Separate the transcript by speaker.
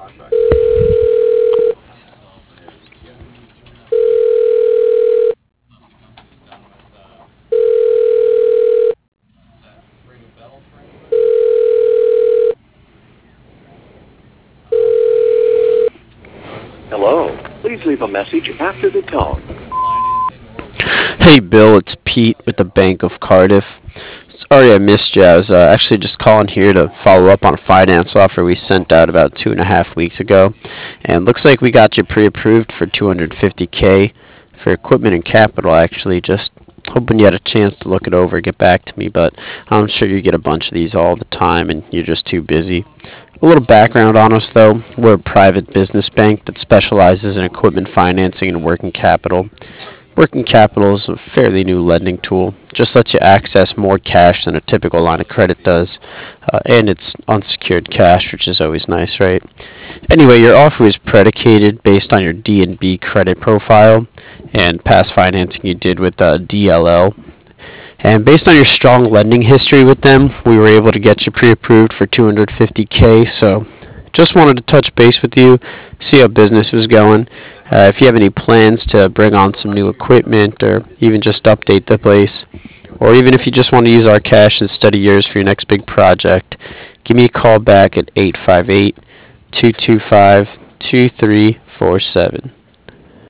Speaker 1: Hello. Please leave a message after the tone.
Speaker 2: Hey Bill, it's Pete with the Bank of Cardiff. Sorry I missed you. I was actually just calling here to follow up on a finance offer we sent out about 2.5 weeks ago. And looks like we got you pre-approved for 250K for equipment and capital actually. Just hoping you had a chance to look it over and get back to me, but I'm sure you get a bunch of these all the time and you're just too busy. A little background on us though. We're a private business bank that specializes in equipment financing and working capital. Working capital is a fairly new lending tool. Just lets you access more cash than a typical line of credit does, and it's unsecured cash, which is always nice, right? Anyway, your offer is predicated based on your D&B credit profile and past financing you did with DLL. And based on your strong lending history with them, we were able to get you pre-approved for 250K. So just wanted to touch base with you, see how business was going. If you have any plans to bring on some new equipment or even just update the place, or even if you just want to use our cash instead of yours for your next big project, give me a call back at 858-225-2347.